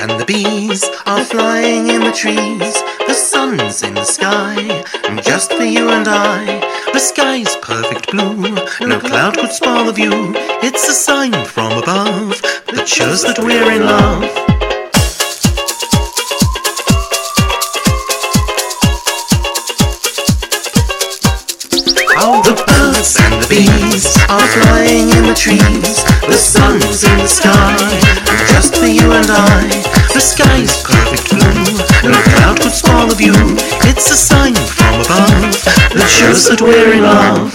and the bees are flying in the trees. The sun's in the sky, and just for you and I. The sky's perfect blue, no cloud could spoil the view. It's a sign from above that shows that we're in love. All the birds and the bees are flying in the trees. The sun's in the sky, and just for you and I. The sky's perfect blue, no cloud could spoil the view. It's a sign from above that shows that we're in love.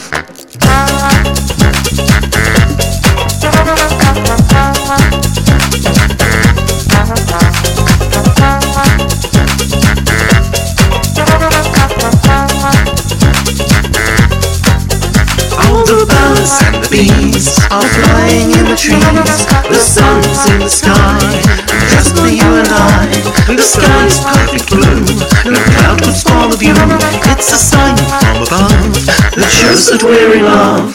The birds and the bees are flying in the trees. The sun's in the sky, just for you and I. The sky's perfect blue, no cloud could spoil the view. It's a sign from above that shows that we're in love.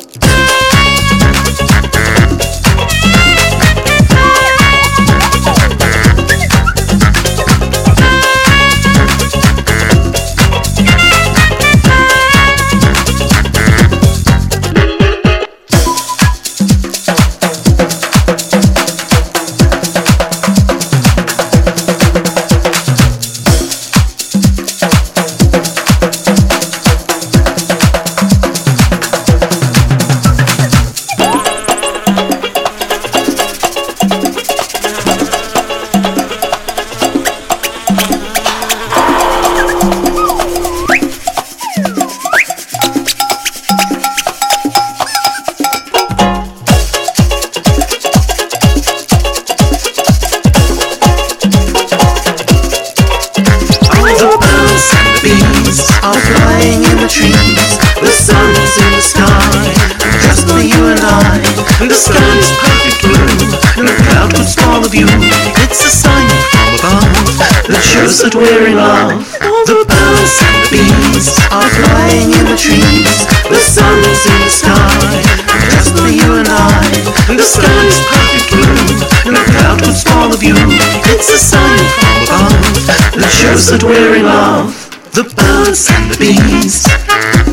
Are flying in the trees. The sun's in the sky, just for you and I. The sky's perfect blue, no cloud could spoil the view. It's a sign from above that shows that we're in love. The birds and the bees are flying in the trees. The sun's in the sky, just for you and I. The sky's perfect blue, no cloud could spoil the view. It's a sign from above that shows that we're in love. The birds and the bees,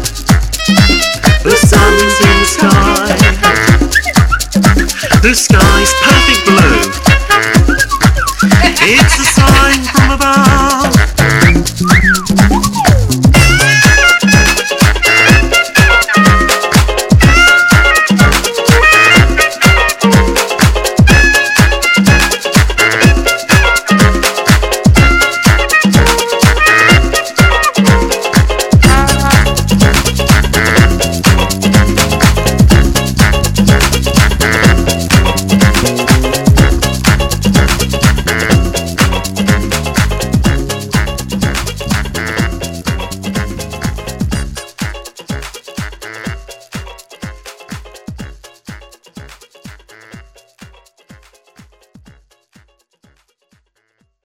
the sun's in the sky, the sky